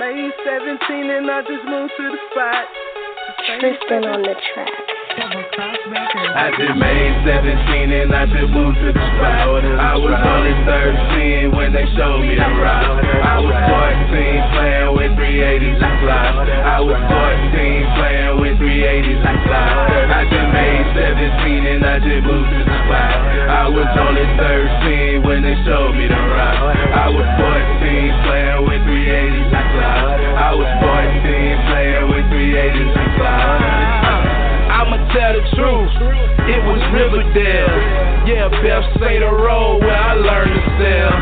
May 17 and I just moved to the spot. Tristan on the track. I just made 17 and I just moved to the spot. I was only 13 when they showed me the rock. I was 14 playing with 380s and fly. I was 14 playing with 380s and fly. I just made 17 and I just moved to the spot. I was only 13 when they showed me the rock. I was 14 playing with 380s and fly. I was 14 playing with 380s and fly. I'ma tell the truth, it was Riverdale. Yeah, Beth say the road where I learned to sell.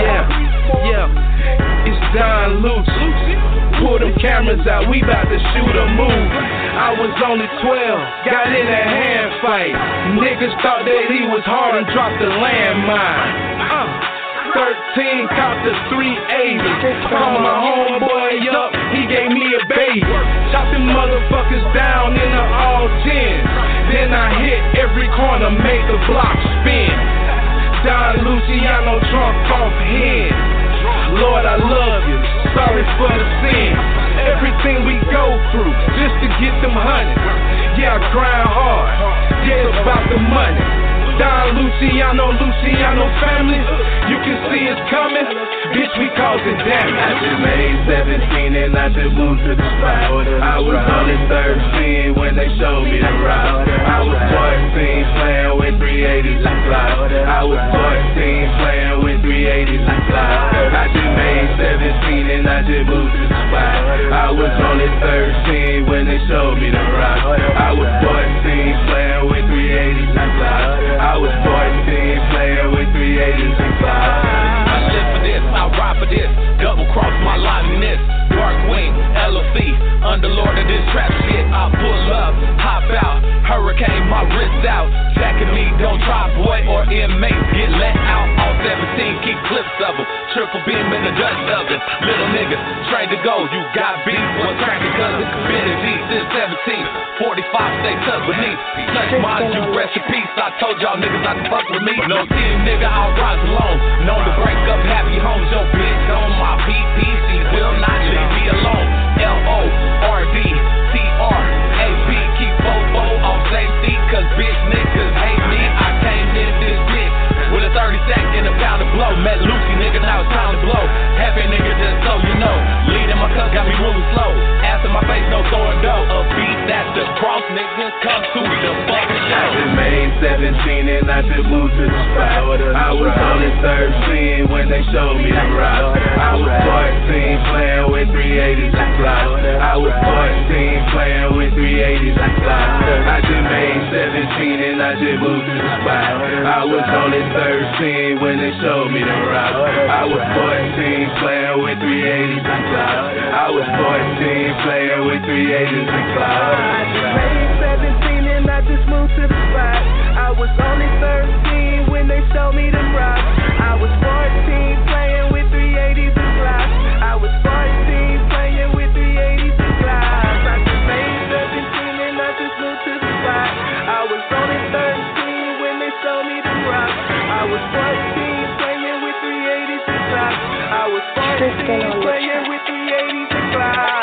Yeah, it's Don Lucci. Pull them cameras out, we bout to shoot a movie. I was only 12, got in a hand fight. Niggas thought that he was hard and dropped the landmine. 13, copped a 380. Called my homeboy up, he gave me a baby. Chopped them motherfuckers down in the all 10. Then I hit every corner, made the block spin. Don Luciano drunk off head. Lord, I love you, sorry for the sin. Everything we go through, just to get them hundreds. Yeah, I grind hard, yeah, it's about the money. Don Luciano family, you can see it's coming, bitch, we causing damage. I just made 17 and I just moved to the spot. I was only 13 when they showed me the rock. I was 14 playing with 380s and fly. I was 14 playing with 380s and fly. I just made 17 and I just moved to the spot. I was only 13 when they showed me the rock. I was 14 playing with 380s and fly. I was 14 playing with 380s and fly. I live for this, I ride for this. Double cross my liveness. Dark Wing, LOC, underlord of this trap shit. I pull up, hop out, hurricane my wrist out. Jacking me, don't try, boy, or inmates get let out. All 17, keep clips of them. Triple beam in the Dutch oven. Little niggas, train to go. You got beef, what's cracking cousin? Been a G since 17. 45, stay tucked beneath. Touch mine, you rest in peace. I told y'all niggas not to fuck with me. No team, nigga, I'll rise alone. Known to break up happy homes. Yo, bitch, on my PP, she will not leave me alone. LORDTRAB, keep Bobo on safety, cause bitch niggas hate me. I came in this bitch with a 30-sack and a pound of blow. Met Lucy, nigga, now it's time to blow. Happy nigga, just so you know. Leading my cup got me moving slow. Ass in my face, no throwing dough. A beat that's the cross, niggas come to the fucking show. I just made 17 and I just moved to the spot. I was only 13 when they showed me the rock. I was 14 playing with 380s and fly. I was 14 playing with 380s and fly. I just made 17 and I just moved to the spot. I was only 13 when they showed me the rock. I was 14 playing with 380s and fly. I was 14 playing with 380s and fly. I just made 17 and I just moved to the spot. I was only 13 when they showed me the rock. I was 14 playing with 380s and fly. I was 14 playing with 380s and fly. I just made 17 and I just moved to the spot. I was only 13 when they showed me the rock. I was 14 playing with 380s and fly. I was 14 playing with 380s and fly.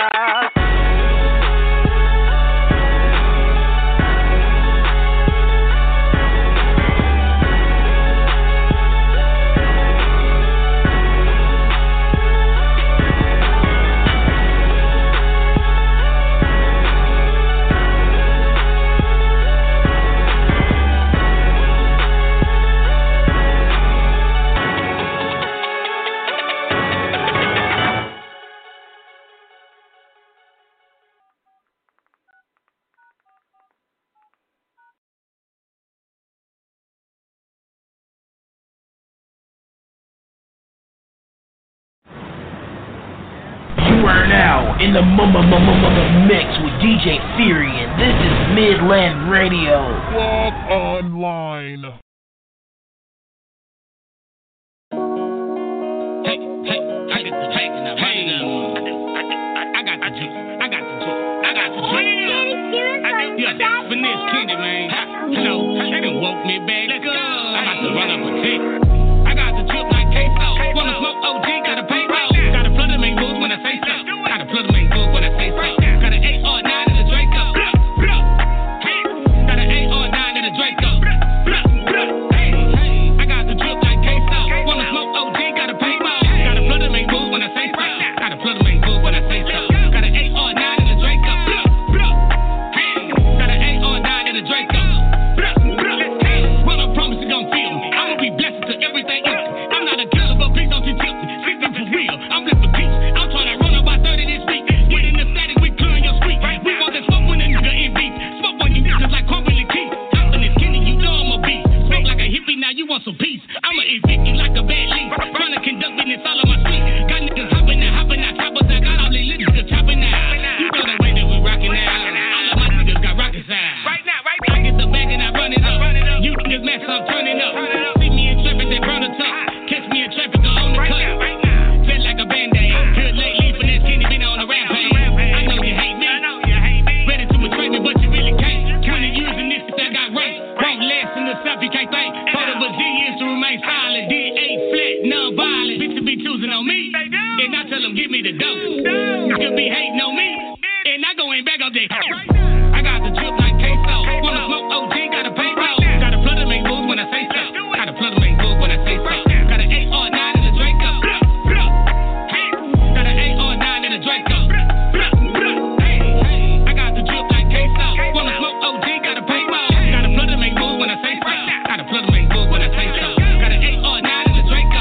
You are now in the mix with DJ Fury, and this is Midland Radio. Walk online. Hey, I got the juice. Yeah, that's Finesse Candy, man. You know, they done woke me back. Let's go. I'm about to run up a tick. I got the drip like queso. Wanna smoke OG, gotta pay roll. Gotta flood them ain't moves when I say so. I evict you like a bad lease. Trying to conduct business all on my street. Got niggas hopping out choppers. I got all these little niggas chopping out. You know the way that we rockin' now. All of my niggas got rocket signs. Right now. I get the bag and I run it up. You niggas mess up, turn it up. See me in traffic, they burn the top. Catch me in traffic, go on the cut. Feel like a band-aid. Good lately, finesse Kenny been on a rampage. I know you hate me. Ready to betray me, but you really can't. 20 years in this, I got raped. Won't last in the South, you can't think. Part of a G is to remain silent. D8 flat, non-violent. Bitches be choosing on me. And I tell them, give me the dope. You could be hating on me. And I go in back up there. I got the drip like queso. Wanna smoke OG, gotta pay roll. Gotta flood to make moves when I say so. Gotta flood to make moves when I say so. Got an 8 or 9 in the Draco. Got an 8 or 9 in the Draco. I got the drip like queso. Wanna smoke OG, gotta pay roll. Gotta flood to make moves when I say so. Gotta flood to make moves when I say so. Got an 8 or 9 in the Draco.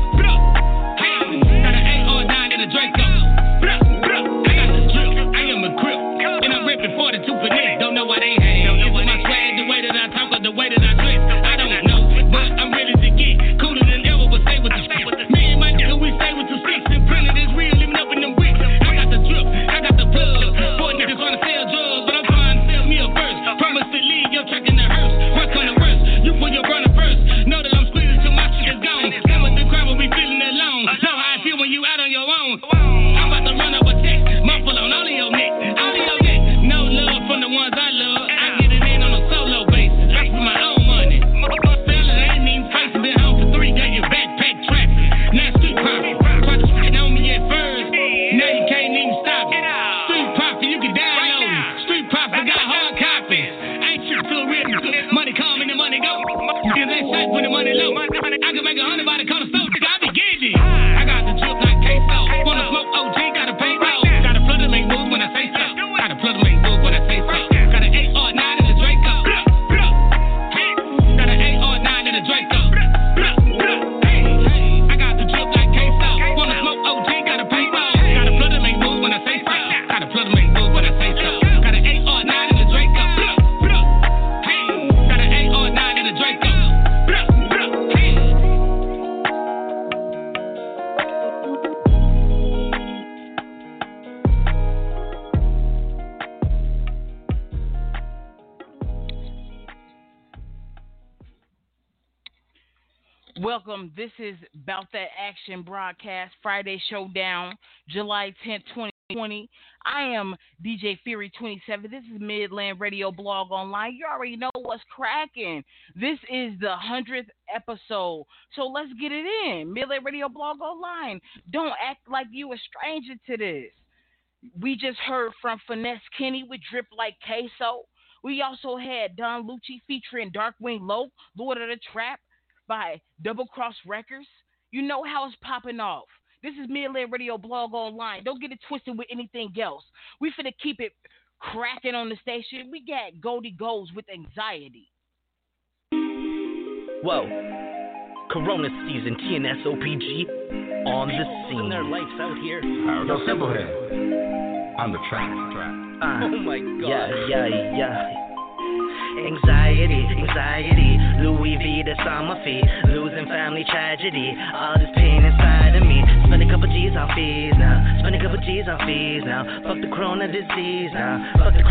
Got an 8 or 9 in the Draco. I got the drip, I am a grip. And I'm ripping 42 finesse. Don't know why they hate. Is it my swag, the way that I talk, or the way that I dress? I don't know, but I'm ready to get cooler than ever, but stay with the shit. Me and my nigga, we stay with 2 sticks and printed is real, living up in them wicks. I got the drip, I got the plug. Boy, niggas trying to sell drugs, but I'm trying to sell me a verse. Promise to leave your track in the hearse. What's gonna worse? You pull your burner first. Know that I'm squeezing till my shit is gone. Come with the crowd when we feeling alone. Know how I feel when you out on your own. I'm about to run up a text, muffle on all of your neck. All of your neck. No love from the ones I love. I get it in on a solo basis. I spend my own money. Selling ain't even facing. Been home for 3 days. Your backpack traffic. Now street profit. Tried to shit on me at first. Now you can't even stop it. Street profit, you can download it. Street profit got hard copies. Ain't shit too real. Money come and the money go. Cause they safe when the money low. I can make 100 by the corner store. I be getting it. I got the drip like queso. Wanna smoke OG, gotta pay roll. Gotta flood to make moves when I say so. Gotta flood to make moves when I say so. Got an 8 or 9 in the Draco. Got an 8 or 9 in the Draco. I got the drip like queso. Wanna smoke OG, gotta pay roll. Gotta flood to make moves when I say so. Gotta flood to make moves when I say so. Got an 8 or 9 in the Draco. Got an 8 or 9 in the Draco. Welcome. This is About That Action broadcast, Friday Showdown, July 10th, 2020. I am DJ Fury 27. This is Midland Radio Blog Online. You already know what's cracking. This is the 100th episode, so let's get it in. Midland Radio Blog Online. Don't act like you a stranger to this. We just heard from Finesse Kenny with Drip Like Queso. We also had Don Lucci featuring Darkwing Low, Lord of the Trap, by Double Cross Records. You know how it's popping off. This is Midland Radio Blog Online. Don't get it twisted with anything else. We finna keep it cracking on the station. We got Goldie Goes with Anxiety. Whoa. Corona season, TNS OPG on the scene. Their lights out here. Yo, Simplehead. On the track. Oh my God. Yeah. Anxiety, Louis V, that's on my feet. Losing family tragedy, all this pain inside of me. Spend a couple G's on fees now. Fuck the corona disease now.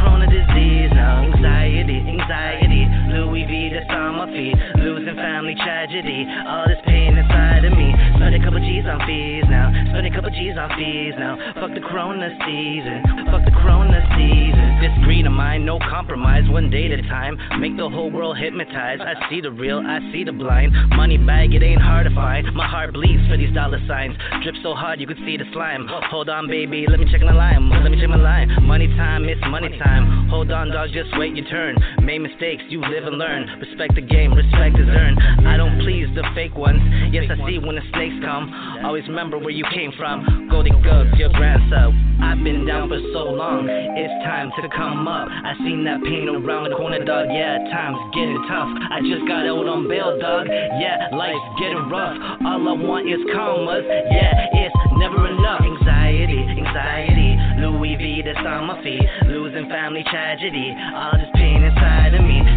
Anxiety, Louis V, that's on my feet. Losing family tragedy, all this pain inside of me. Spend a couple G's on fees now. Fuck the corona season. This greed of mine, no compromise, one day at a time. Make the whole world hypnotized. I see the real, I see the blind. Money bag, it ain't hard to find. My heart bleeds for these dollar signs. Drip so hard you could see the slime. Hold on, baby, let me check my line. Money time, it's money time. Hold on, dog, just wait your turn. Made mistakes, you live and learn. Respect the game, respect is earned. I don't please the fake ones. Yes, I see when the snakes come. Always remember where you came from. Goldie Goes, your grandson. I've been down for so long. It's time to come up. I seen that pain around the corner, dog. Yeah, time's getting tough. I just got out on bail, dog. Yeah, life's getting rough. All I want is commas. Yeah, it's never enough. Anxiety, Louis V, that's on my feet. Losing family tragedy, all this pain inside of me. Spend a couple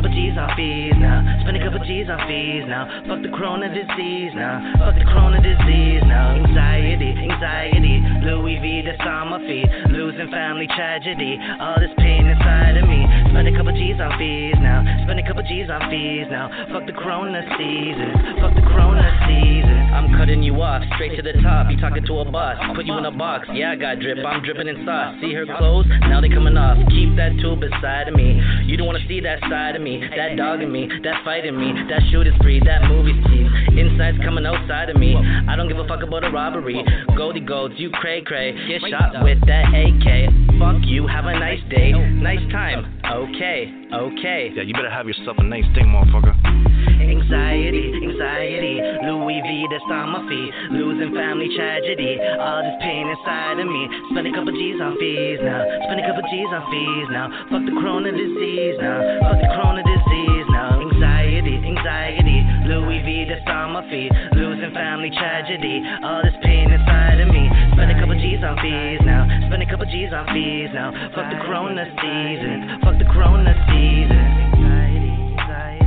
couple G's on fees now. Spend a couple G's on fees now. Fuck the corona disease now. Fuck the corona disease now. Anxiety, anxiety. Louis V, that's on my feet. Losing family tragedy. All this pain inside of me. Spend a couple G's on fees now. Spend a couple G's on fees now. Fuck the corona season. Fuck the corona season. I'm cutting you off, straight to the top. You talking to a boss, put you in a box. Yeah, I got drip, I'm dripping in sauce. See her clothes, now they coming off. Keep that tool beside of me. You don't wanna see that side of me, that dog in me, that fight in me, that shooting spree, that movie scene. Inside's coming outside of me. I don't give a fuck about a robbery. Goldie golds, you cray cray. Get shot with that AK. Fuck you, have a nice day, nice time. Okay, okay. Yeah, you better have yourself a nice thing, motherfucker. Anxiety, anxiety. Louis V, that's on my feet. Losing family tragedy. All this pain inside of me. Spend a couple G's on fees now. Spend a couple G's on fees now. Fuck the corona disease now. Fuck the corona disease now. Anxiety, anxiety. Louis V, that's on my feet. Losing family tragedy. All this pain inside of me. Spend a couple G's on fees now. Spend a couple G's on fees now. Fuck the corona season. Fuck the corona season. Anxiety, anxiety.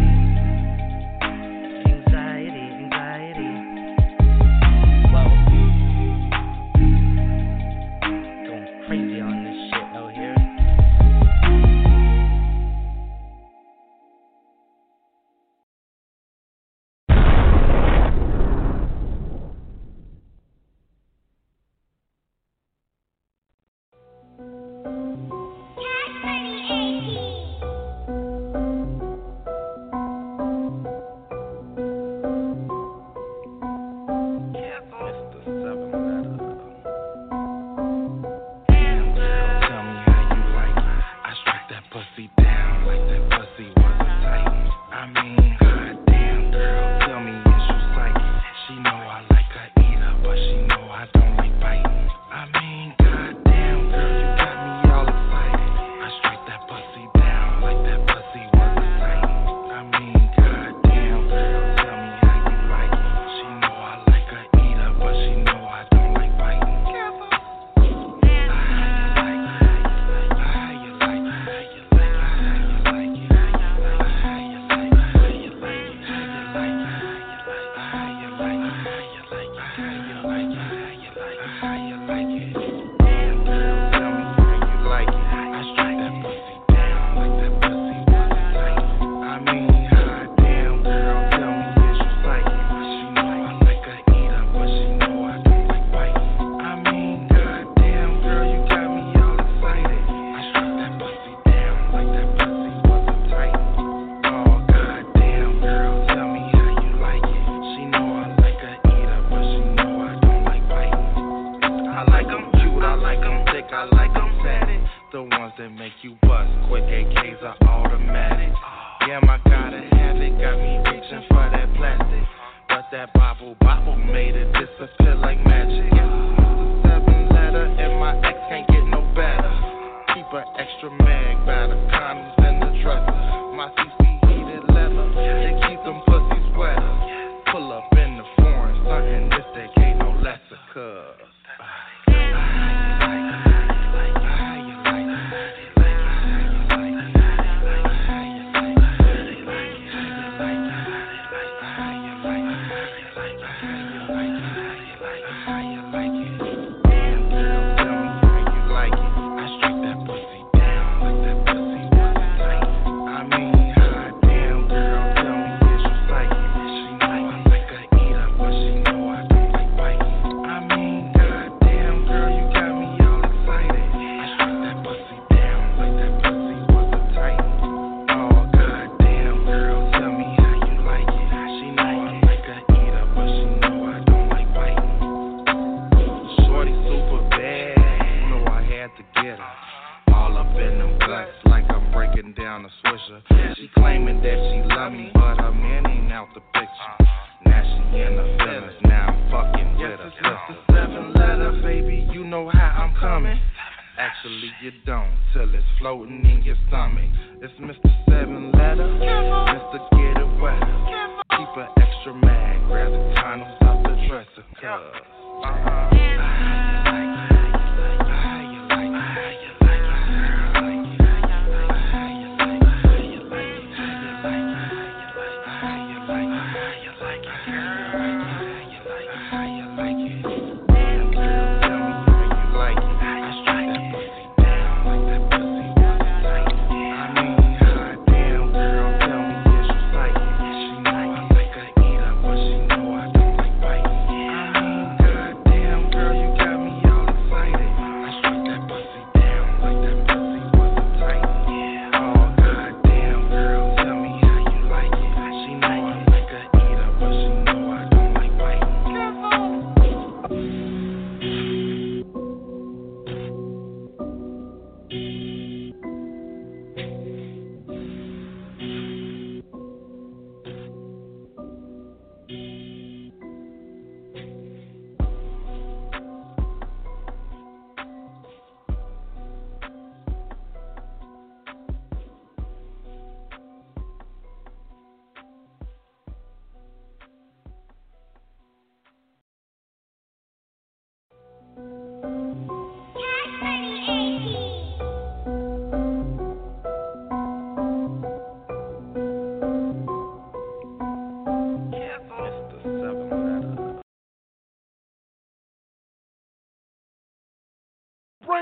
Crazy on this shit out here.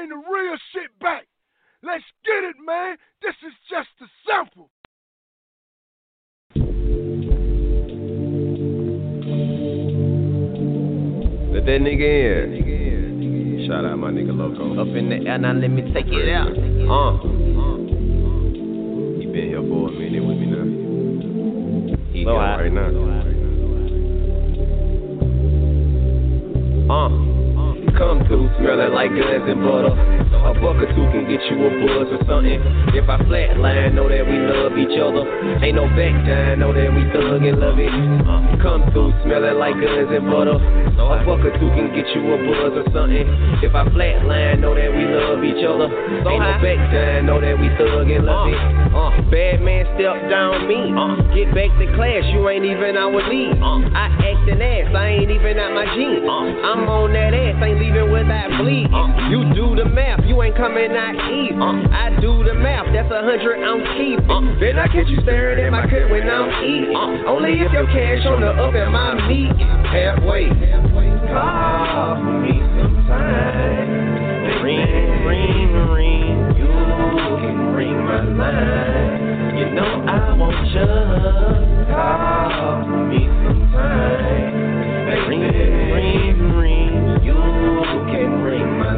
bring the real shit back. Let's get it, man. This is just a sample. Let that nigga in. Shout out my nigga Loco. Up in the air, now let me take it out. He been here for a minute with me now. He here right now. Come through smelling like guns and butter. A buck or two can get you a buzz or something. If I flatline, know that we love each other. Ain't no back down, know that we thug and love it. Come through smelling like guns and butter. A buck or two can get you a buzz or something. If I flatline, know that we love each other. Ain't no back down, know that we thug and love it. Bad man step down me. Get back to class, you ain't even our lead. I act an ass, I ain't even out my jeans. I'm on that ass, ain't leaving without bleed. You do the math, you ain't coming out easy. I do the math, that's 100 I'm keeping. Then I catch you staring at my cut when I'm eating. Only if your cash on the up and my meat halfway. Call me sometime. Ring, ring, ring. You can ring my line. You know I want you. Call me sometime. Ring, ring, ring. You can ring my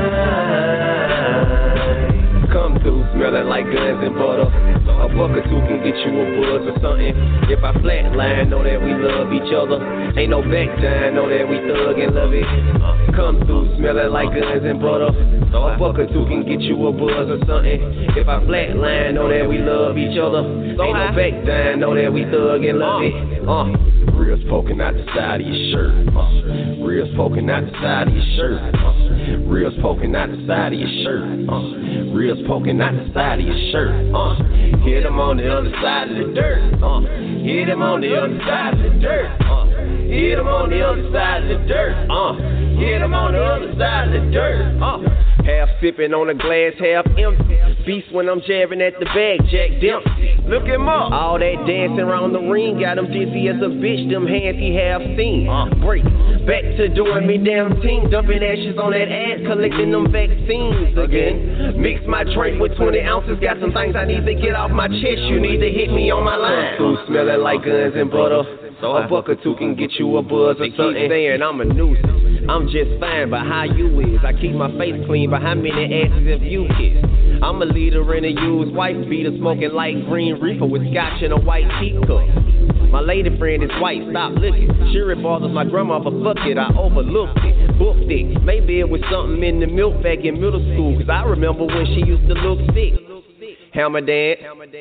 line. Come through smelling like guns and butter. A buck or two can get you a buzz or something. If I flatline, know that we love each other. Ain't no back down, know that we thug and love it. Come through smelling like guns and butter. A buck or two can get you a buzz or something. If I flatline, know that we love each other. Ain't no back down, know that we thug and love it. Reels poking out the side of your shirt. Reels poking out the side of your shirt. Reels poking out the side of your shirt. Reels poking out the side of your shirt. Hit them on the other side of the dirt. Hit them on the other side of the dirt. Hit them on the other side of the dirt. Hit them on the other side of the dirt. Half sipping on a glass, half empty. Beast when I'm jabbing at the bag, Jack Dempsey. Look him up. All that dancing around the ring got him dizzy as a bitch. Them hands he have seen. Break. Back to doing me damn team. Dumping ashes on that ass, collecting them vaccines again. Mix my drink with 20 ounces. Got some things I need to get off my chest. You need to hit me on my line. Food smelling like guns and butter. So a buck or two can get you a buzz or something. Saying I'm a nuisance. I'm just fine, but how you is? I keep my face clean, but how many asses have you kissed? I'm a leader in a used wife beater, smoking light green reefer with scotch in a white teacup. My lady friend is white, stop looking. Sure it bothers my grandma, but fuck it, I overlooked it. Booked it, maybe it was something in the milk back in middle school, cause I remember when she used to look sick. Hammer dad.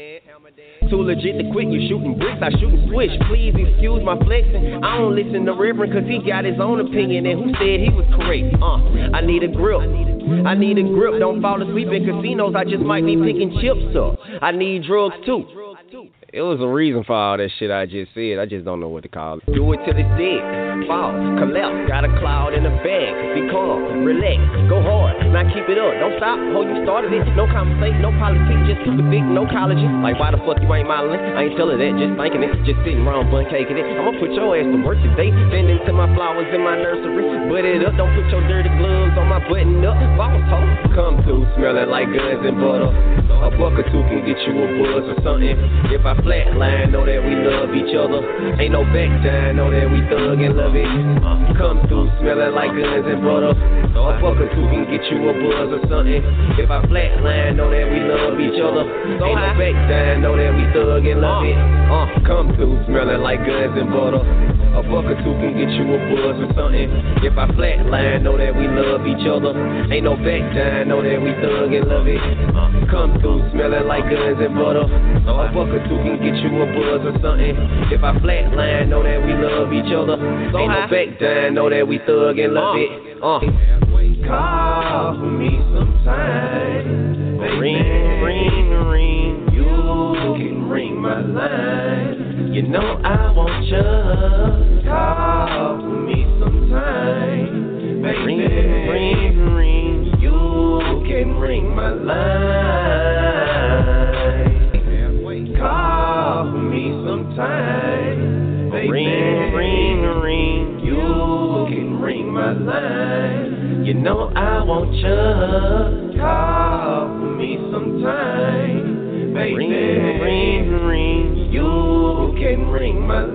Too legit to quit, you shooting bricks, I shooting switch. Please excuse my flexing. I don't listen to Reverend cause he got his own opinion and who said he was correct. I need a grip. I need a grip, don't fall asleep in casinos, I just might be picking chips up. I need drugs too. It was a reason for all that shit I just said. I just don't know what to call it. Do it till it's dead. Fall, collapse, got a cloud in the bag. Be calm, relax, go hard. Now keep it up. Don't stop. Oh, you started it. No conversation, no politics, just keep it big, no collagen. Like why the fuck you ain't modeling? I ain't telling that, just thinking it. Just sitting around bun caking it. I'ma put your ass to work today. Tending to my flowers in my nursery. Butt it up. Don't put your dirty gloves on my button up. Boss hoe. Come through smelling like guns and butter. A buck or two can get you a buzz or something. If I flatline, know that we love each other. Ain't no back down, know that we thug and love it. Come through smelling like guns and butter. A buck or two can get you a buzz or something. If I flatline, know that we love each other. Ain't no back down, know that we thug and love it. Come through smelling like guns and butter. A buck or two can get you a buzz or something. If I flatline, know that we love each other. Ain't no back down, know that we thug and love it. Come through smelling like guns and butter. A buck or two can get you a buzz or something. If I flatline, know that we love each other. Ain't no back down, know that we thug and love it. Call me sometime. Ring, ring, ring. You can ring my line. You know I want you. Call me sometime. Ring, ring, ring. You can ring my line. Call me sometime. Ring, ring, ring. You can ring my line. You know I want you. Call me sometime, baby. Ring, ring, ring. You can ring my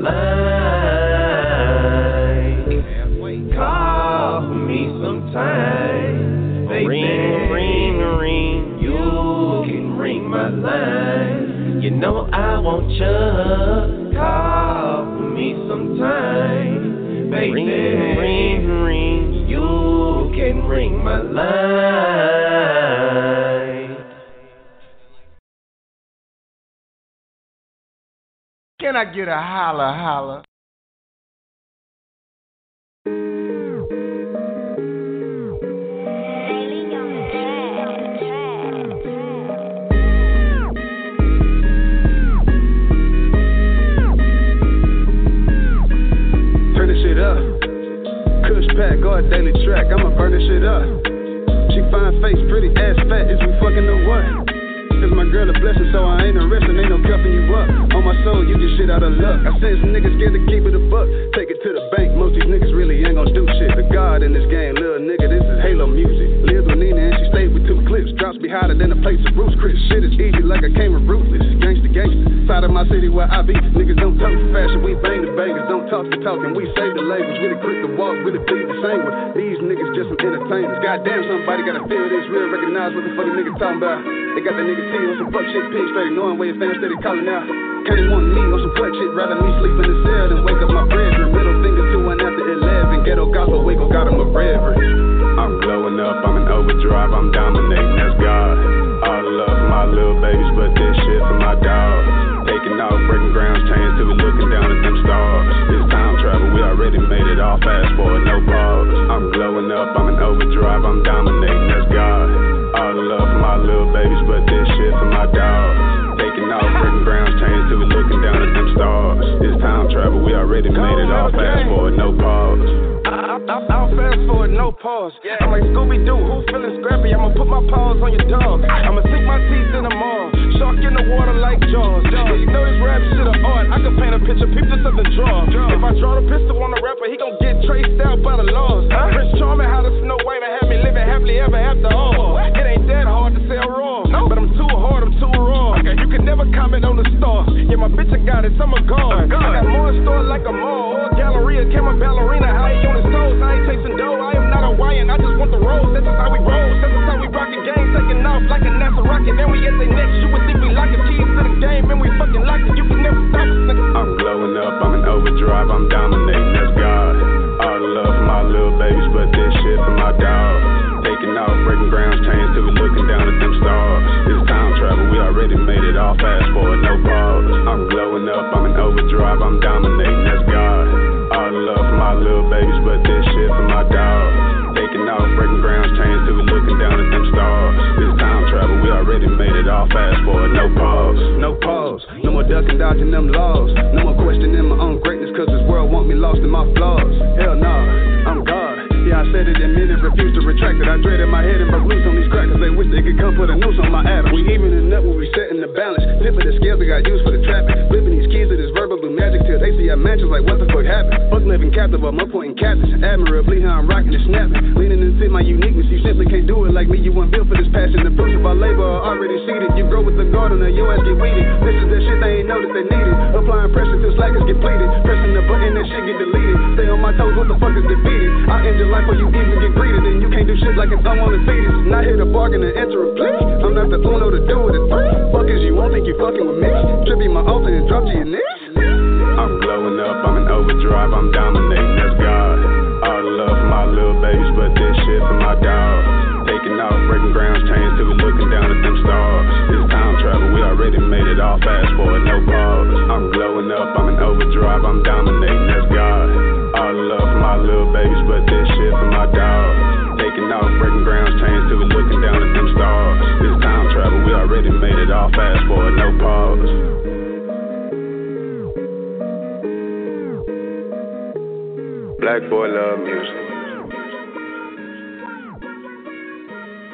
line. Call me sometime, baby. Ring, ring, ring. You can ring my line. You know I want you. Call me sometime, baby. Ring, ring, ring. You can ring my line. Can I get a holla holla? Pack, go a daily track, I'ma burn this shit up. She fine face, pretty ass fat, is we fucking the what? Cause my girl a blessing, so I ain't arresting, ain't no cuffing you up. On my soul, you just shit out of luck. I said some niggas scared to keep it a buck. Take it to the bank, most these niggas really ain't gon' do shit. The God in this game, little nigga, this is Halo music. Lives with Nina and she stayed with 2 clips. Drops be hotter than a place of Bruce Chris. Shit is easy like I came with ruthless. Gangsta gangsta, side of my city where I be. Niggas don't talk fashion, we bang the bangers. Don't talk the talking, we save the language. Really quick to walk, really bleed the same with. These niggas just some entertainers. Goddamn, somebody gotta feel this real, recognize what the fucking niggas talking about. They got that nigga T on some fuck shit, pig straight ignoring where his fans steady calling out. Can't want me on some fuck shit, rather me sleep in the cell than wake up my brethren. Middle finger to one after 11. Ghetto gospel, Waco got him a reverend. I'm blowing up, I'm in overdrive, I'm dominating, that's God. All the love for my little babies, but this shit for my dog. Taking off, breaking grounds, chains till we looking down at them stars. This time travel, we already made it all fast forward, no pause. I'm blowing up, I'm in overdrive, I'm dominating, that's God. All the love for my little babies, but this shit for my dog. Taking off, breaking grounds, chains till we looking down at them stars. This time travel, we already made it all fast forward, no pause. I'll fast forward, no pause. I'm like Scooby-Doo, who feeling scrappy? I'ma put my paws on your dog. I'ma sink my teeth in the mall. Shark in the water like Jaws. Yeah, you know this rap shit a art. I can paint a picture, peep this up and draw. If I draw the pistol on the rapper, he gon' get traced out by the laws. Prince Charming, how the Snow White and have me living happily ever after all. It ain't that hard to sell raw, but I'm too hard, I'm too raw. You can never comment on the star. Yeah, my bitch, I got it, I'm a god. I got more in store like a mall. Or Galleria, camera ballerina, how he on his toes. I ain't chasing dough, I am not a Hawaiian, I just want the rolls. That's just how we roll, that's just how we rock the game. Taking off like a NASA rocket, then we at their next. You would think we lock the keys to the game, and we fucking lock it. You can never stop us, nigga. I'm blowing up, I'm in overdrive, I'm dominating, that's God. All the love for my little babies, but this shit for my dog. Taking off, breaking grounds, chains till we looking down at them stars. This time travel, we already made it all fast forward, no pause. I'm blowing up, I'm in overdrive, I'm dominating, that's God. All the love for my little babies, but this shit for my dog. Taking off, breaking grounds, chains till we looking down at them stars. This time travel, we already made it all fast forward, no pause. No pause, no more ducking, dodging them laws. No more questioning my own greatness, cause this world want me lost in my flaws. Hell nah, I'm God. Yeah, I said it and meant it, refused to retract it. I dreaded my head and broke loose on these crackers. They wish they could come put a noose on my atom. We evening up when we setting the balance. Tipping the scales we got used for the traffic. Flipping these keys to this verbal blue magic till they see our mansions like what the fuck happened. Fuck living captive, I'm up pointing captains. Admirably how I'm rocking and snapping. Leaning into my uniqueness, you simply can't do it like me. You weren't built for this passion. The fruits of our labor are already seeded. You grow with the garden or your ass get weeded. This is the shit they ain't know that they needed. Applying pressure till slackers get pleated. Pressing the button, that shit get deleted. Stay on my toes, what the fuck is defeated? I end your life before you even get greeted. And you can't do shit like it's unwanted fetus. Not here to bargain and enter a plea. I'm not the Uno to do it at 3. Fuck is you won't think you fucking with me. Trippy my altar and drop to your knees. I'm blowing up, I'm in overdrive, I'm dominating, that's God. All the love for my little babies, but this shit for my dog. Taking off, breaking grounds, chains till we looking down at them stars. This time travel, we already made it all fast forward, no pause. I'm blowing up, I'm in overdrive, I'm dominating, that's God. All the love for my little babies, but this shit for my dog. Taking off, breaking grounds, chains till we looking down at them stars. This time travel, we already made it all fast forward, no pause. Black boy love music.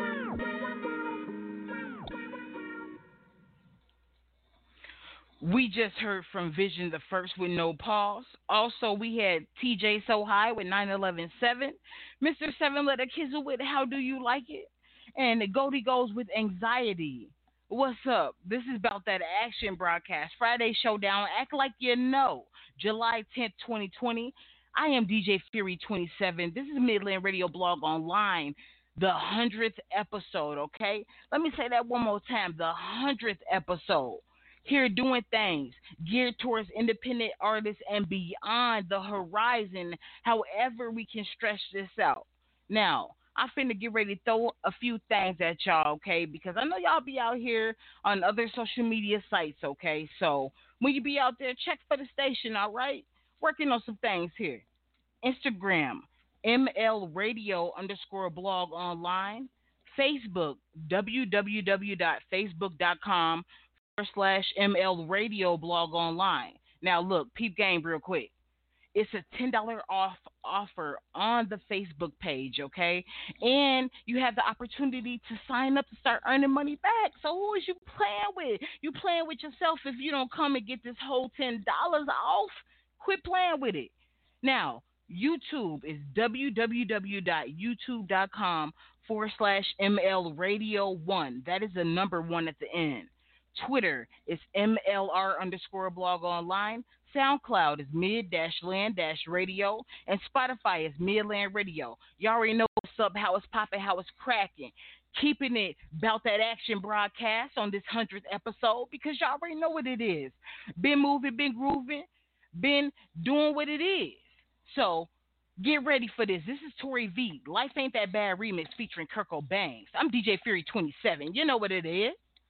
We just heard from Vision the First with No Pause. Also, we had TJ So High with 911-7. Mr. Seven Letter Kizzle with How Do You Like It? And the Goldie Goes with Anxiety. What's up? This is About That Action broadcast. Friday Showdown. Act like you know. July 10th, 2020. I am DJ Fury 27. This is Midland Radio Blog Online. The 100th episode, okay? Let me say that one more time. The 100th episode. Here doing things geared towards independent artists and beyond the horizon, however we can stretch this out. Now, I'm finna get ready to throw a few things at y'all, okay? Because I know y'all be out here on other social media sites, okay? So when you be out there, check for the station, all right? Working on some things here. Instagram, ML Radio_blog online. Facebook, www.facebook.com/ML Radio blog online. Now look, peep game real quick. It's a $10 off offer on the Facebook page, okay? And you have the opportunity to sign up to start earning money back. So who is you playing with? You playing with yourself if you don't come and get this whole $10 off. Quit playing with it. Now, YouTube is www.youtube.com/ML Radio 1. That is the number 1 at the end. Twitter is MLR_blog online. SoundCloud is mid-land-radio. And Spotify is Midland Radio. You already know what's up, how it's popping, how it's cracking. Keeping it About That Action broadcast on this 100th episode because y'all already know what it is. Been moving, been grooving, been doing what it is. So get ready for this. This is Tory V. Life Ain't That Bad remix featuring Kirko Bangs. I'm DJ Fury 27. You know what it is.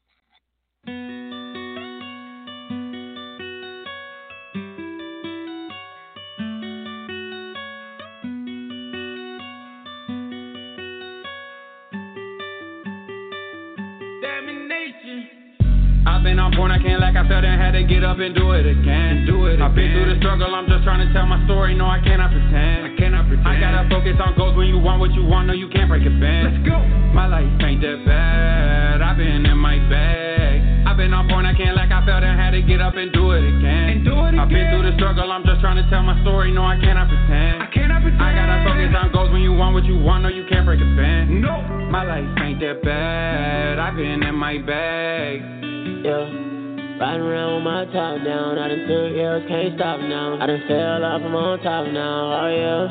I've been on point, I can't like I felt and had to get up and do it again. I've been through the struggle, I'm just trying to tell my story. No, I cannot pretend. I gotta focus on goals when you want what you want. No, you can't break a bend. Let's go. My life ain't that bad. I've been in my bag. I've been on point, I can't like I felt and had to get up and do it again. I've been through the struggle, I'm just trying to tell my story. No, I cannot pretend. I gotta focus on goals when you want what you want. No, you can't break a bend. No. My life ain't that bad. I've been in my bag. Yeah, riding around with my top down. I done took L's, can't stop now. I done fell off, I'm on top now. Oh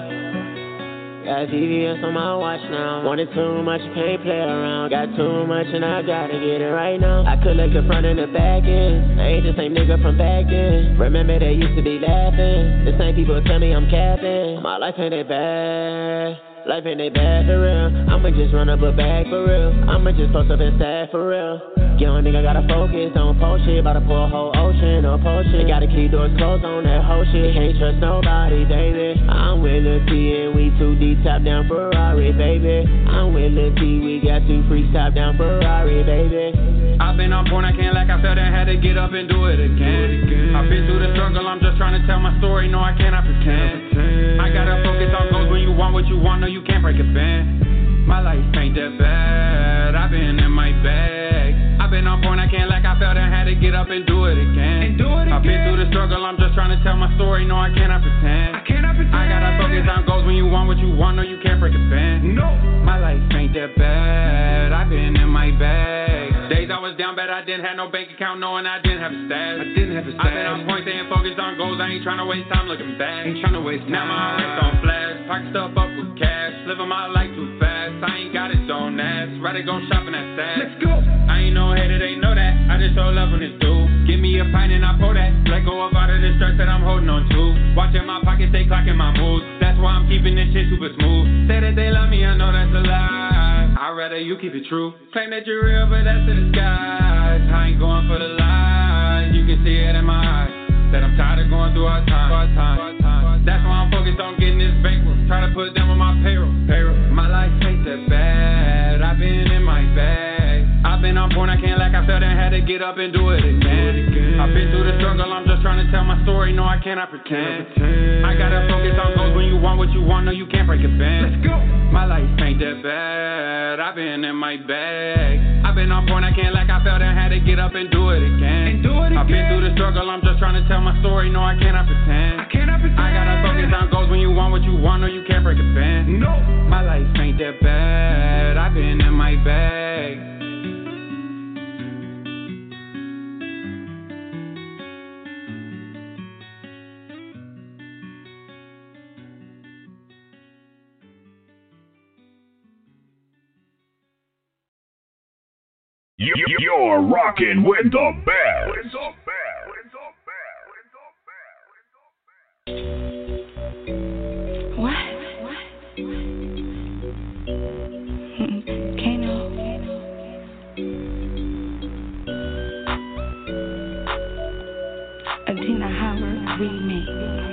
yeah, got VVS on my watch now. Wanted too much, you can't play around. Got too much and I gotta get it right now. I collect the front and the back end. I ain't the same nigga from back then. Remember they used to be laughing. The same people tell me I'm capping. My life ain't that bad. Life ain't that bad for real. I'ma just run up a bag for real. I'ma just post up and sad for real. Young nigga gotta focus, don't post shit. About to pour a whole ocean or potion. Gotta keep doors closed on that whole shit. Can't trust nobody, baby. I'm with Lil T and we 2D top down Ferrari, baby. I'm with Lil T, we got 2 freaks top down Ferrari, baby. I've been on point, I can't like I felt and had to get up and do it again. I've been through the struggle, I'm just trying to tell my story. No, I cannot pretend. I gotta focus on goals when you want what you want. No, you can't break a bend. My life ain't that bad. I've been in my bag. I've been on point, I can't like I felt and had to get up and do it again. I've been through the struggle, I'm just trying to tell my story. No, I cannot pretend. I gotta focus on goals when you want what you want. No, you can't break a bend. No, my life ain't that bad. I've been in my bag. Days I was down bad, I didn't have no bank account, knowing I didn't have a stash. I've been on point, staying focused on goals. I ain't trying to waste time looking back. Now my wrist on flash, pocket stuff up with cash. Living my life too fast, I ain't got it, don't ask. Rather go shopping, that's sad. Let's go. I ain't no hater, they know that. I just show love when it's due. Give me a pint and I pour that. Let go of all of this stress that I'm holding on to. Watching my pockets, they clocking my moves. That's why I'm keeping this shit super smooth. Say that they love me, I know that's a lie. I'd rather you keep it true. Claim that you're real, but that's in disguise. I ain't going for the lies. You can see it in my eyes that I'm tired of going through our time. That's why I'm focused on getting this bankroll. Try to put them on my payroll. My life ain't that bad. I've been in my bag. I've been on point, I can't like I felt and had to get up and do it again. I've been through the struggle, I'm just trying to tell my story. No, I cannot pretend. I gotta focus on goals when you want what you want. No, you can't break a bend. Let's go. My life ain't that bad. I've been in my bag. I've been on point, I can't like I felt and had to get up and do it again. I've been through the struggle, I'm just trying to tell my story, no, I cannot pretend. I gotta focus on goals when you want what you want, no, you can't break a band. No, my life ain't that bad, I've been in my bag. You're rocking with the best. What? Kano. Adina Howard remake.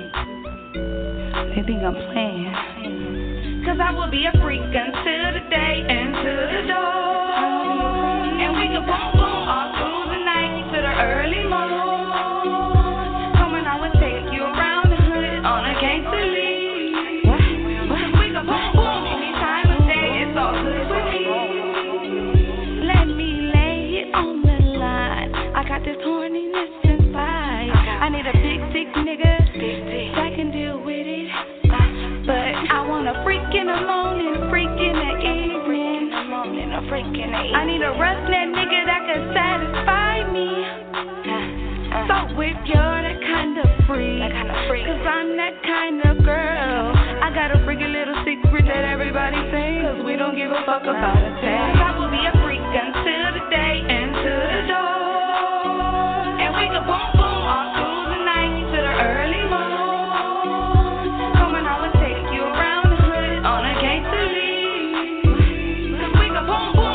They think I'm playing. Cause I will be a freak until the day and to the door. And we can boom boom all through the night to the early morning. Come and I will take you around the hood on a gangster league. We can boom boom any time of day, it's all good with me. Let me lay it on the line. I got this horniness inside. I need a big dick nigga that can deal with it. But I want a freak in the morning, freak in the evening. I need a roughneck nigga that can satisfy me. So if you're that kind of freak, cause I'm that kind of girl, I got a freaky little secret that everybody says, cause we don't give a fuck about a tag. I will be a freak until the day and to the door. And we can boom boom all through the night to the early morning. Come and I will take you around the hood on a gangster league. Cause we can boom boom.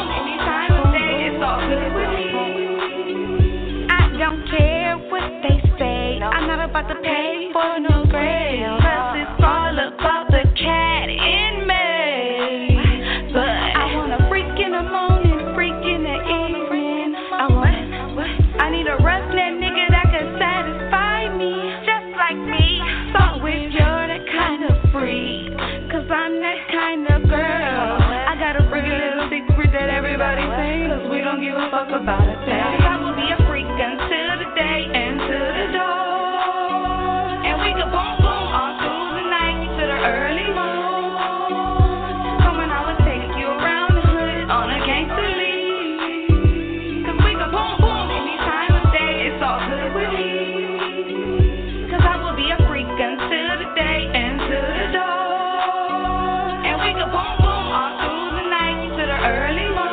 Don't care what they say. I'm not about to pay for no grade. Cause it's all about the cat in me. But I want a freak in the morning, freak in the evening. I need a roughneck nigga that can satisfy me, just like me. So if you're that kind of freak, cause I'm that kind of girl, I got a freaky little secret that everybody says, cause we don't give a fuck about a tag. I will be a freak until the day and to the door. And we can boom boom all through the night to the early morning. Come and I will take you around the hood on a gangster league. Cause we can boom boom any time of day, it's all good with me. Cause I will be a freak until the day and to the door. And we can boom boom all through the night to the early morning.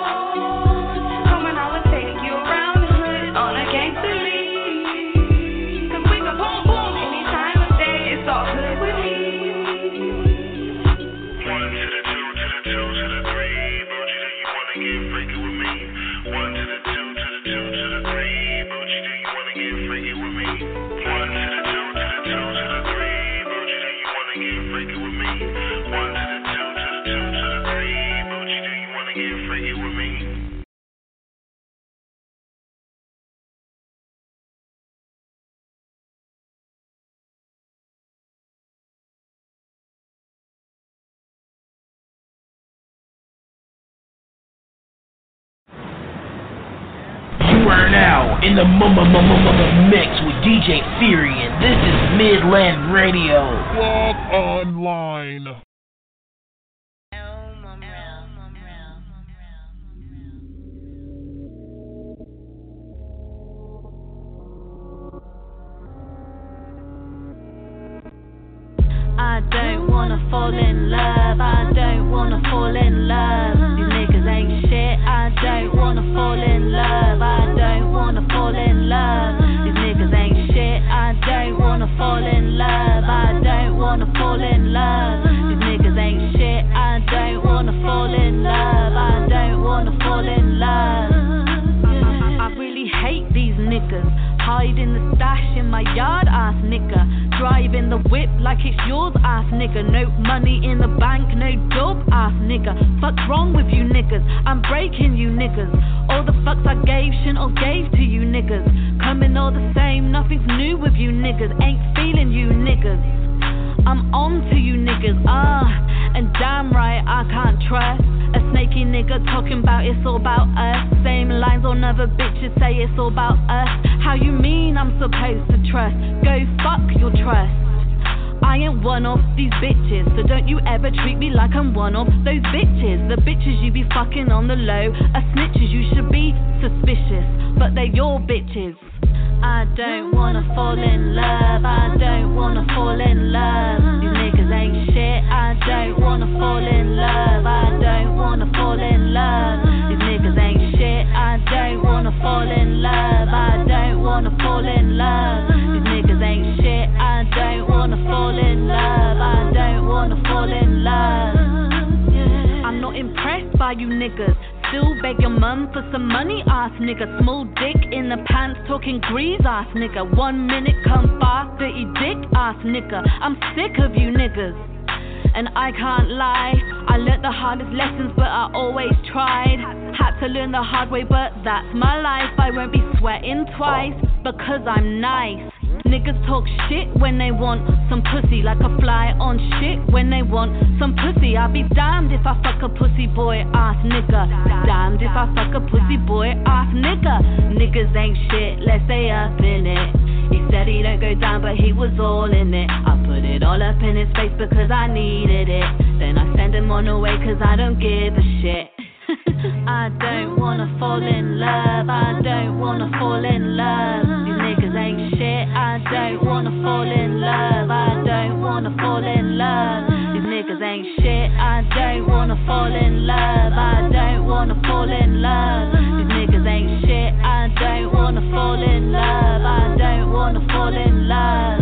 You are now in the mix with DJ Fury, and this is Midland Radio. Walk online. I don't wanna fall in love, I don't wanna fall in love. These niggas ain't shit, I don't wanna fall in love, I don't wanna fall in love. These niggas ain't shit, I don't wanna fall in love, I don't wanna fall in love. These niggas ain't shit, I don't wanna fall in love, I don't wanna fall in love. I really hate these niggas, hiding the stash in my yard, ass nigga. Driving the whip like it's yours, ass nigga. No money in the bank, no job, ass nigga. Fuck's wrong with you niggas? I'm breaking you niggas. All the fucks I gave shouldn't have gave to you niggas. Coming all the same, nothing's new with you niggas. Ain't feeling you niggas. I'm on to you niggas, and damn right I can't trust A snaky nigga talking about it's all about us. Same lines on other bitches say it's all about us. How you mean I'm supposed to trust? Go fuck your trust. I ain't one of these bitches, so don't you ever treat me like I'm one of those bitches. The bitches you be fucking on the low are snitches, you should be suspicious, but they're your bitches. I don't wanna fall in love, I don't wanna fall in love. You niggas ain't shit, I don't wanna fall in love, I don't wanna fall in love. These niggas ain't shit, I don't wanna fall in love, I don't wanna fall in love. These niggas ain't shit, I don't wanna fall in love, I don't wanna fall in love. I'm not impressed by you niggas. Still beg your mum for some money, ass nigga. Small dick in the pants, talking grease, ass nigga. 1 minute come fast, dirty dick, ass nigga. I'm sick of you niggas, and I can't lie. I learnt the hardest lessons, but I always tried. Had to learn the hard way, but that's my life. I won't be sweating twice, because I'm nice. Niggas talk shit when they want some pussy, like a fly on shit when they want some pussy. I'll be damned if I fuck a pussy boy ass nigga. Damned if I fuck a pussy boy ass nigga. Niggas ain't shit, let's stay up in it. He said he don't go down, but he was all in it. I put it all up in his face because I needed it. Then I send him on the way cause I don't give a shit. I don't wanna fall in love, I don't wanna fall in love. You niggas ain't shit, I don't wanna fall in love, I don't wanna fall in love. These niggas ain't shit, I don't wanna fall in love, I don't wanna fall in love. These niggas ain't shit, I don't wanna fall in love, I don't wanna fall in love.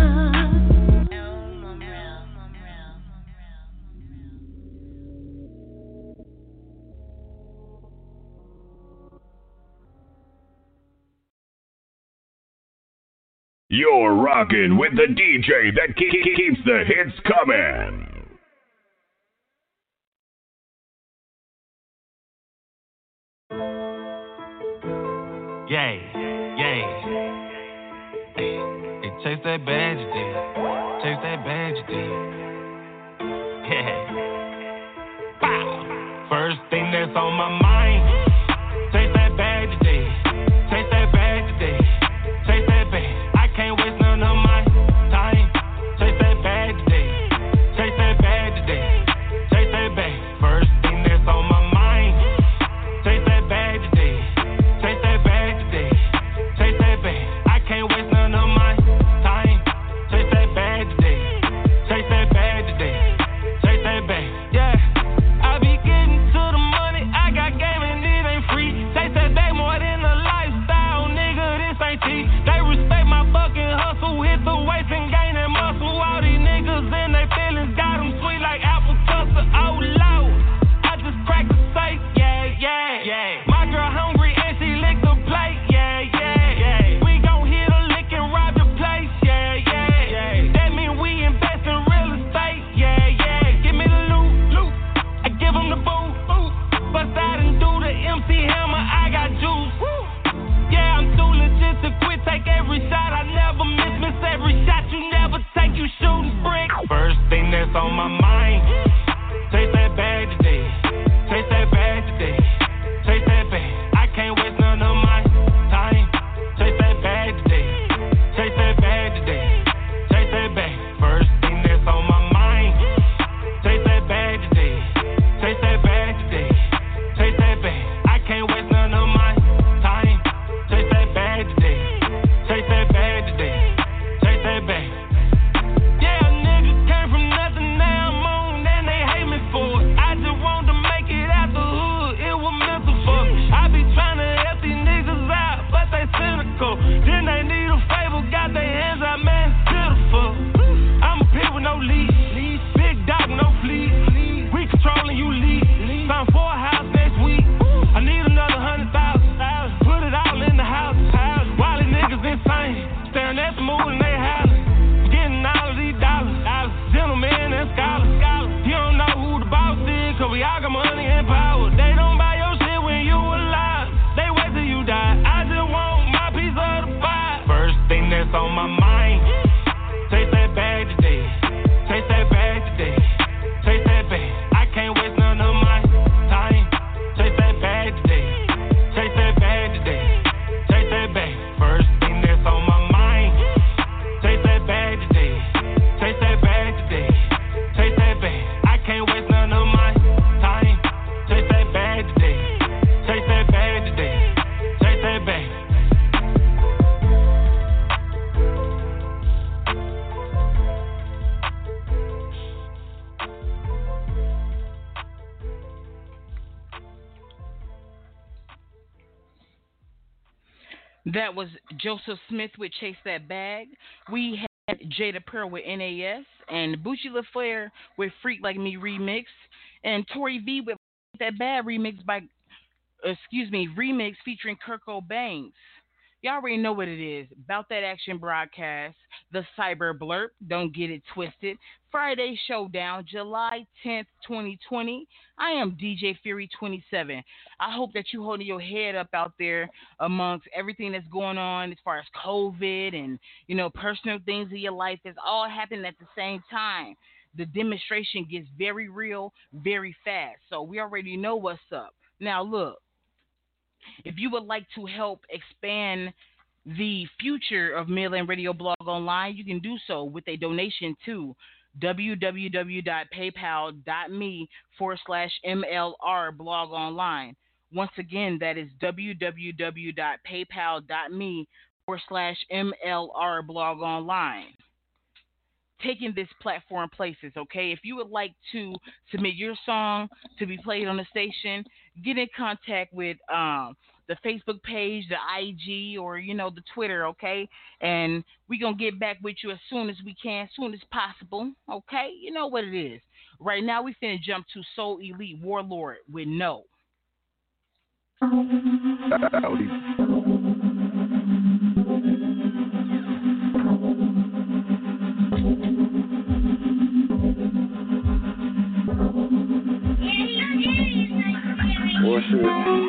You're rocking with the DJ that keeps the hits coming. Yay, yay. Hey, chase that bad you did. Chase that bad you did. Yeah. Bow. First thing that's on my mind. Chase that bad you did. Chase that bad you did. Chase that bad. I can't waste none of my time. Chase that bad today. Chase that bad today. Chase that bad. First thing that's on my mind. Chase that bad today. Chase that bad today. Chase that bad. I can't waste none of my time. Chase that bad today. Chase that bad today. Chase that bad. Yeah. I be getting to the money. I got game and it ain't free. Chase that bag more than a lifestyle, nigga. This ain't cheap. They respect my fucking hustle. Hit the waist and gain that muscle. All these niggas in their feelings got them sweet like apple custard. Oh, Lord. I just cracked the safe. Yeah, yeah, yeah. My girl hungry and she licked the plate. Yeah, yeah, yeah. We gon' hit a lick and rob the place. Yeah, yeah, yeah. That mean we invest in real estate. Yeah, yeah. Give me the loot. I give them the boot. Bust out and do the MC Hammer. I got juice. Yeah, I'm too legit to quit. Take every shot. I never miss every shot. You never take. You shooting bricks. First thing that's on my mind. Chase that bag today. Chase that bag today. Chase that bag. I can't waste none of my time. Chase that bag today. Chase that bag today. Chase that bag. First thing that's on my mind. Chase that bag today. Chase that bag today. Chase that bag. I can't waste none of my time. Chase that bag today. Chase that bag today. Chase that bag. Yeah, a nigga came from nothing, now I'm on, then they hate me for it. I just wanted to make it out the hood, it was mental for me. I be trying to help these niggas out, but they cynical. Then they need a favor, got their hands out, man, it's pitiful. I'm a pit with no lead, big dog, no fleet. We controlling, you lead. Time for a house next week. I need another 100,000. Put it all in the house. While these niggas insane, staring at the moon and they howling. Getting all of these dollars. Gentlemen and scholars. You don't know who the boss is, cause we all got money and power. They don't buy your shit when you alive. They wait till you die. I just want my piece of the pie. First thing that's on my mind. Chase that bag today. Chase that bag today. Chase that bag. I can't waste none of my time. That was Joseph Smith with Chase That Bag. We had Jada Pearl with NAS and Bucci LaFleur with Freak Like Me remix, and Tori V with That Bad remix featuring Kurt Cobain. Y'all already know what it is. About That Action broadcast, the Cyber Blurp, don't get it twisted. Friday Showdown, July 10th, 2020. I am DJ Fury 27. I hope that you holding your head up out there amongst everything that's going on as far as COVID and, personal things in your life that's all happening at the same time. The demonstration gets very real, very fast. So we already know what's up. Now look, if you would like to help expand the future of Midland Radio Blog Online, you can do so with a donation to www.paypal.me/MLR Blog Online. Once again, that is www.paypal.me/MLR Blog Online. Taking this platform places, okay? If you would like to submit your song to be played on the station, get in contact with the Facebook page, the IG, or, the Twitter, okay? And we're going to get back with you as soon as we can, as soon as possible, okay? You know what it is. Right now, we finna jump to Soul Elite Warlord with No. Bullshit.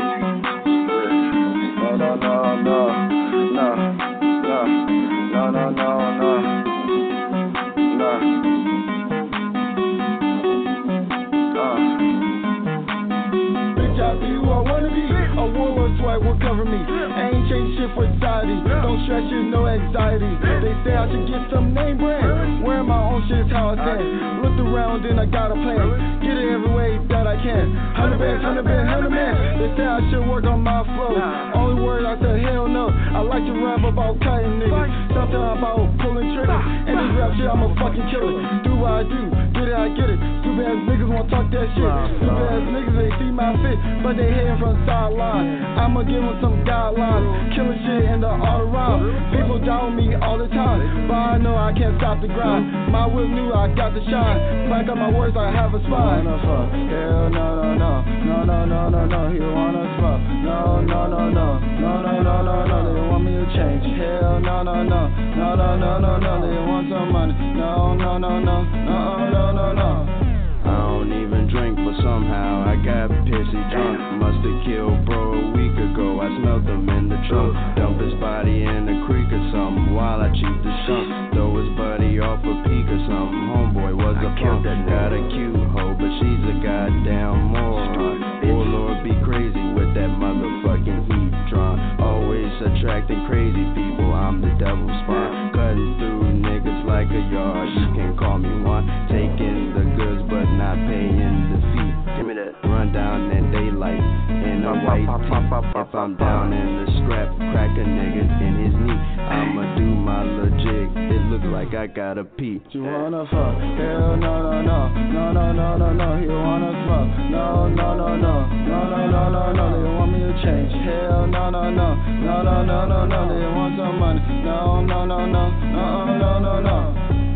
Bitch, I be who I wanna be. A warlord swipe will cover me. I ain't changed shit for society. Don't stress you, no anxiety. They say I should get some name brand. Wearing my own shit is how I stand. Looked around and I got a plan. Get it every way that I can. 100 bands, 100 bands, 100 man. They say I should work on my flow. Only word I said, hell no. I like to rap about cutting niggas. Something about pulling triggers. And this rap shit, I'm a fucking killer. Do what I do, get it, I get it. Stupid ass niggas wanna talk that shit. Stupid ass niggas, they see my fit, but they hating from the sideline. I'ma give them some guidelines. Killing shit in the all around. People doubt me all the time, but I know I can't stop the grind. My whip new, I got the shine. Back up my words, I have a spine. Hell no, no, no. No, no, no, no, no, he wanna fuck. No, no, no, no. No, no, no, no, no, they want me to change. Hell no, no, no. No, no, no, no, no, they want some money. No, no, no, no. No, no, no, no. I don't even drink, but somehow I got pissy drunk. Must've killed bro a week ago. I smelled him in the trunk. Dump his body in the creek or something while I cheat the skunk. Throw his buddy off a peak or something. Homeboy was a punk. Got a cute hoe, but she's a goddamn moron. Warlord be crazy with that motherfucking heat drum. Always attracting crazy people. I'm the devil's spawn. Cutting through niggas like a yard. You can call me one. Taking the goods, but not paying the fee. Give me that. Run down in daylight in a white tee. If I'm down in the scrap, crack a nigga in his knee. I'ma do my legit. It look like I got a peep. You wanna fuck? Hell no, no, no. No, no, no, no, no. You wanna fuck? No, no, no, no. No, no, no, no, no. They want me to change. Hell no, no, no. No, no, no, no, no. They want some money. No, no, no, no. No, no, no, no.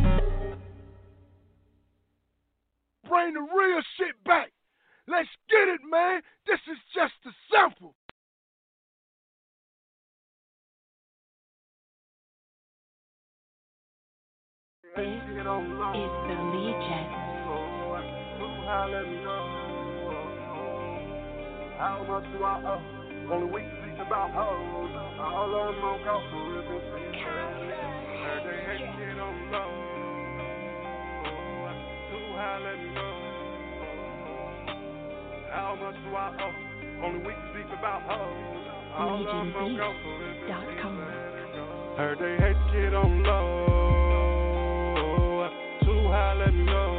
Bring the real shit back. Let's get it, man. This is just a sample. This is the lead jack. How much do I owe? Only we can speak about hoes. All of them on go for it. Heard they hate shit on low. Too high, let me know. How much do I owe? Only we can speak about hoes. All of them on go for it. Heard they hate shit on low. Too high, let me know.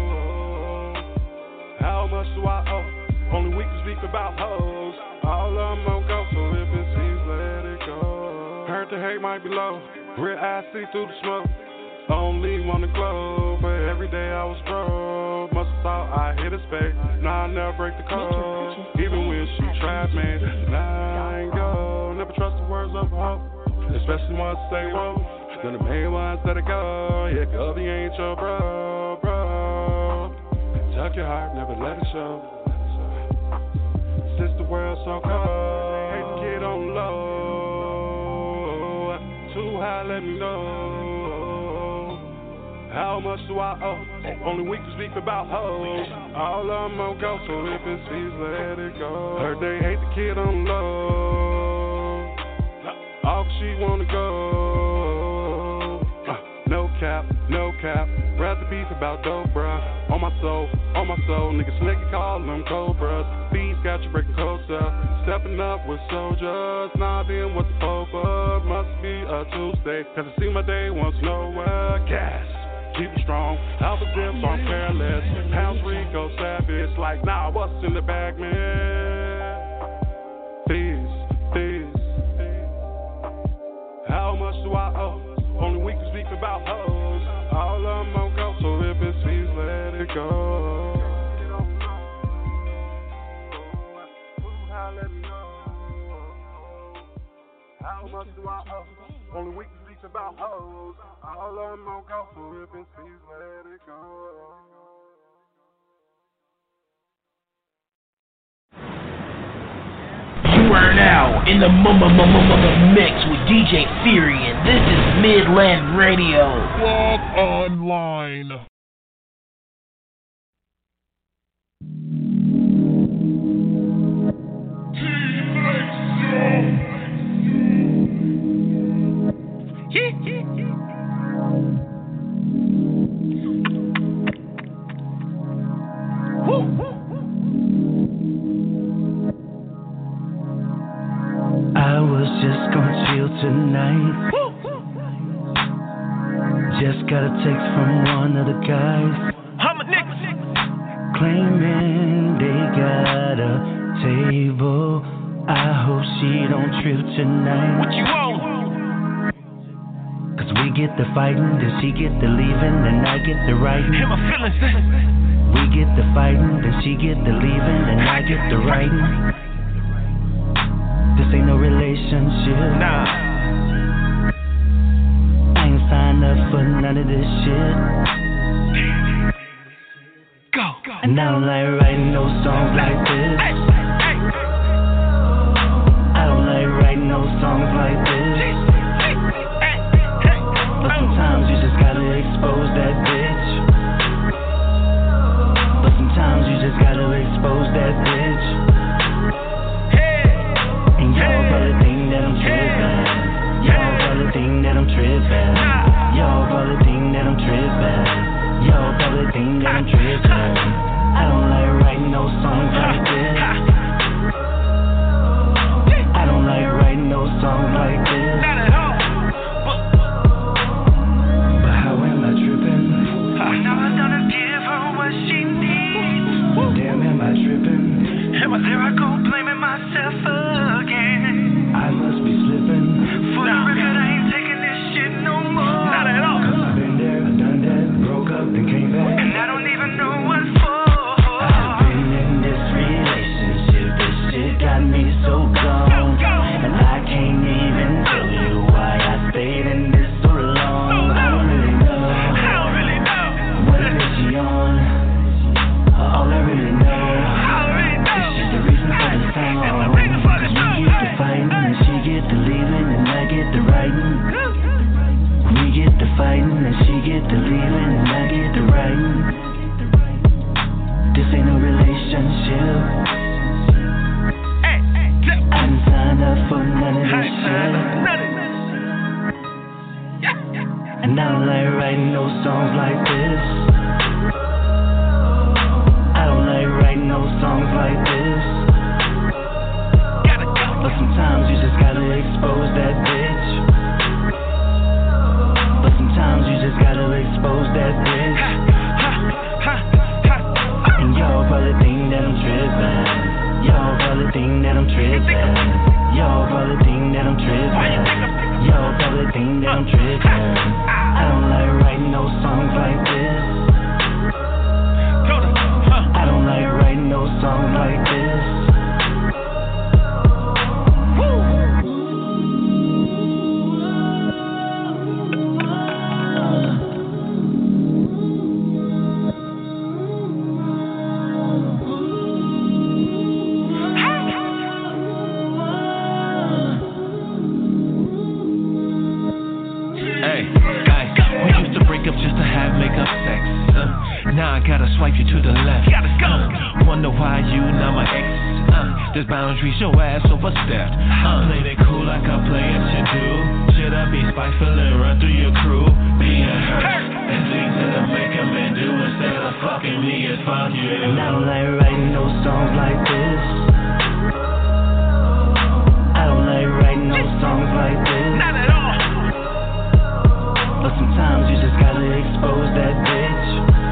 How much do I owe? Only we can speak about hoes. All of them on go, so if it seems, let it go. Heard the hate might be low. Real eyes see through the smoke. Only wanna glow, but every day I was broke. Must thought I hit a spade. Nah, I never break the code. Even when she trapped me, and I ain't go. Never trust the words of hope, especially once they whoa. Then the main ones that go. Yeah, Govey ain't your bro. Tuck your heart, never let it show. Since the world's so cold, hate to get on low. Too high, let me know. How much do I owe? Only weak to speak about hoes. All of them on go, so if it sees, let it go. Heard they hate the kid on low. All she wanna go. No cap, no cap. Rather beef about dope, bruh. On my soul, niggas slick call them cobras. Bees got you breaking closer. Stepping up with soldiers. Nah, then what's the focus? Must be a Tuesday. Cause I see my day once nowhere. Gas, keep it strong. Alpha zips on careless. Pounds Rico savage. Like, nah, what's in the bag, man? These. How much do I owe? Only we can speak about hoes. All of them on go, so if it sees, let it go. How much do I owe? Only we can speak about hoes. All of them on go, so if it sees, let it go. You are now in the mix with DJ Fury, and this is Midland Radio. Blog Online. I was just gonna chill tonight. Just got a text from one of the guys. Claiming they got a table. I hope she don't trip tonight. What you want? Cause we get the fighting, then she get the leaving, then I get the writing. Hit my feelings. We get the fighting, then she get the leaving, then I get the writing. This ain't no relationship. Nah. I ain't signed up for none of this shit. Go. And I don't like writing no songs like this. I don't like writing no songs like this. But sometimes you just gotta expose that bitch. But sometimes you just gotta expose that bitch. And y'all probably think that I'm tripping. Y'all probably think that I'm tripping. Y'all probably think that I'm tripping. Y'all probably think that I'm tripping. I don't like writing no songs like this. I don't like writing no songs like this. But how am I tripping? When all I done is give her what she needs. Damn, am I tripping? And there I go blaming myself again. I must be slipping. For the record, I ain't taking this shit no more. Not at all. Cause I've been there, done that, broke up, then came back. And I don't even know what for. I've been in this relationship, this shit got me so gone. And I can't even tell you why I stayed in this so long. I don't really know. What is she on? All I really know is she's the reason for this time. you to the left. Wonder why you not my ex. There's boundaries your ass overstepped. Play that cool like I play it should do. Should I be spiteful and run through your crew? Being hurt and things that I make a man do instead of fucking me is fun you. And I don't like writing no songs like this. I don't like writing no songs like this. Not at all. But sometimes you just gotta expose that bitch.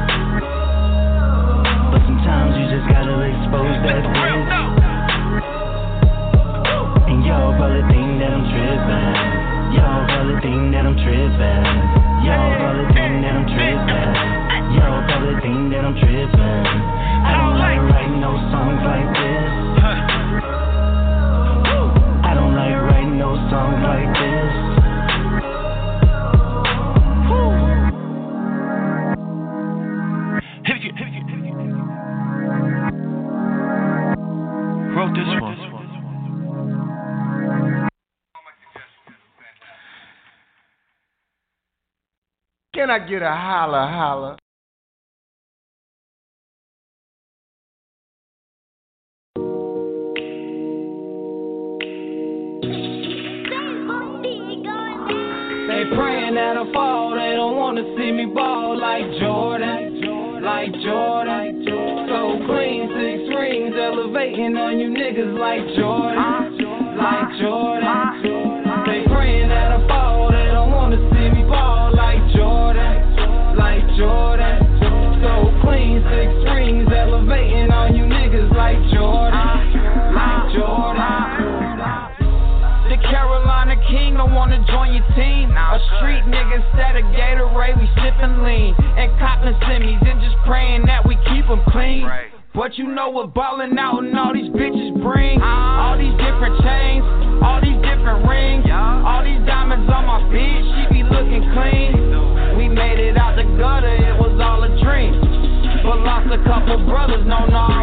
But sometimes you just gotta expose that bitch. And y'all probably think that I'm tripping. Y'all probably think that I'm tripping. Y'all probably think that I'm tripping. Y'all probably think that I'm tripping. I don't like writing no songs like this. I don't like writing no songs like this. Wrote this one. Can I get a holla holla? They praying that I fall, they don't wanna see me ball like Jordan, like Jordan. So clean, 6 rings, elevating on you niggas like Jordan, like Jordan. They praying that I fall, they don't wanna see me ball like Jordan, like Jordan. So clean, 6 rings, elevating on you niggas like Jordan, like Jordan. The Carolina King don't wanna join your team. A street nigga instead of Gatorade, we sippin' lean. And coppin' semis and just praying that we keep them clean. But you know what ballin' out and all these bitches bring. All these different chains, all these different rings. All these diamonds on my bitch, she be looking clean. We made it out the gutter, it was all a dream. But lost a couple brothers, no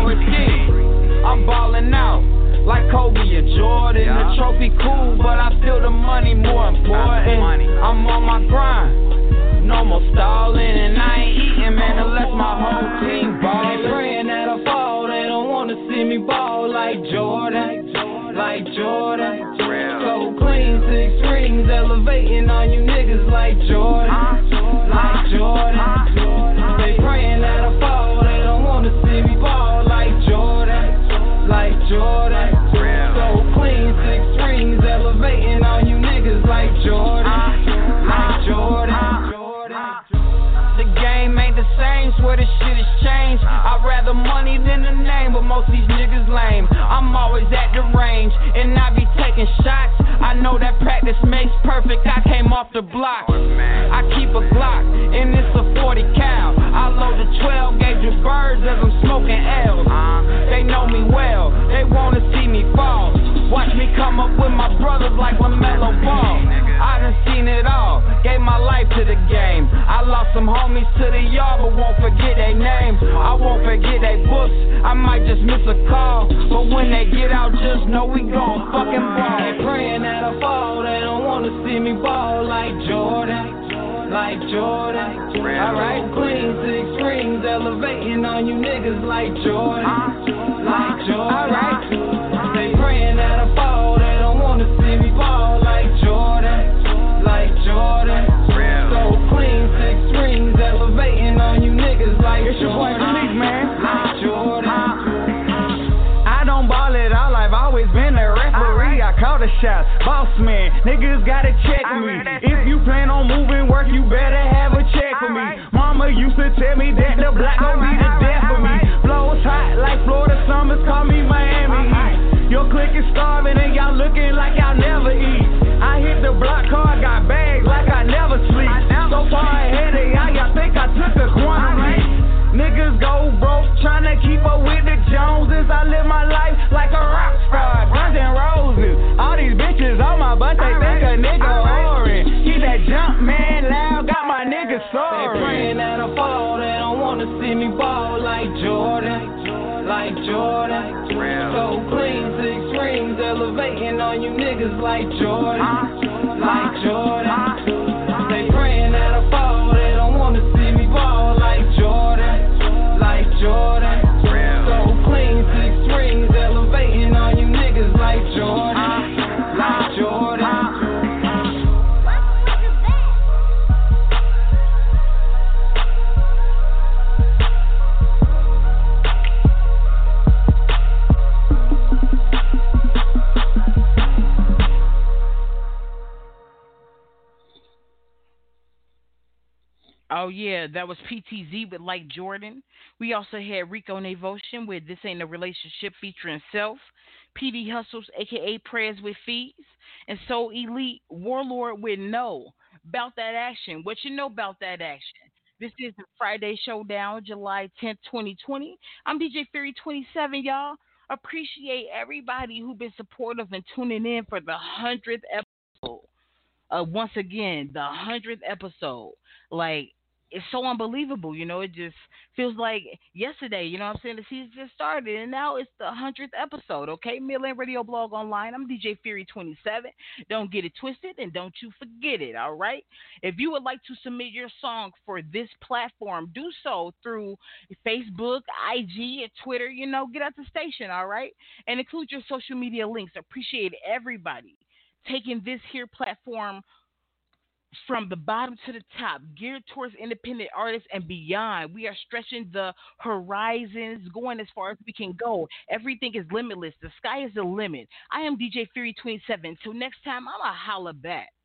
redeem. I'm ballin' out like Kobe and Jordan. The trophy cool, but I feel the money more important. I'm on my grind, no more stalling, and I ain't eating, man, unless my whole team ball. They praying that I fall, they don't wanna see me ball like Jordan, like Jordan. So clean, 6 rings, elevating on you niggas like Jordan, like Jordan. They praying that I fall, they don't wanna see me ball like Jordan, like Jordan. So clean, 6 rings, elevating on you niggas like Jordan, like Jordan. The game ain't the same, swear this shit has changed. I'd rather money than the name, but most of these niggas lame. I'm always at the range, and I be taking shots. I know that practice makes perfect, I came off the block. I keep a Glock, and it's a 40 cal. I load the 12 gauge with birds as I'm smoking L's. They know me well, they wanna see me fall. Watch me come up with my brothers like LaMelo Ball. I done seen it all, gave my life to the game. I lost some homies to the yard, but won't forget their names. I won't forget their books, I might just miss a call. But when they get out, just know we gon' fucking ball. They praying that I fall, they don't wanna see me ball like Jordan, like Jordan. Alright, clean, 6 rings, elevating on you niggas like Jordan, like Jordan. Alright, they praying that I fall, they don't wanna see me ball like Jordan, like Jordan. So clean, 6 rings, elevating on you niggas like Jordan. It's your boy Malik, man. Like Jordan. I don't ball it all, I've always been a referee. I call the shots, boss man, niggas gotta check me. If you plan on moving work, you better have a check for me. Mama used to tell me that the black gon' be the death for me. Flows hot like Florida summers, call me Miami Heat. Your clique is starving and y'all looking like y'all never eat. I hit the block car, got bags like I never sleep. So far ahead of y'all think I took a quantum leap. Niggas go broke, tryna keep up with the Joneses. I live my life like a rock star, Guns N' Roses. All these bitches on my butt, they think a nigga orange. Keep that jump man loud, got my niggas soaring. They praying that I fall, they don't wanna see me ball like Jordan, like Jordan. So clean, 6 rings, elevating on you niggas like Jordan, like Jordan. They praying that I fall, they don't wanna see me ball like Jordan, like Jordan. Oh, yeah, that was PTZ with Like Jordan. We also had Rico Navotion with This Ain't a Relationship featuring Self. PD Hustles, a.k.a. Prayers with Fees. And Soul Elite Warlord with No. About that action. What you know about that action? This is the Friday Showdown, July 10th, 2020. I'm DJ Fury 27, y'all. Appreciate everybody who been supportive and tuning in for the 100th episode. Once again, the 100th episode. Like, it's so unbelievable, you know. It just feels like yesterday, you know what I'm saying? The season just started, and now it's the 100th episode, okay? Midland Radio Blog Online. I'm DJ Fury 27. Don't get it twisted, and don't you forget it, all right? If you would like to submit your song for this platform, do so through Facebook, IG, and Twitter. You know, get out the station, all right? And include your social media links. Appreciate everybody taking this here platform from the bottom to the top, geared towards independent artists and beyond. We are stretching the horizons, going as far as we can go. Everything is limitless. The sky is the limit. I am DJ Fury 27. Till next time, I'm a holla back.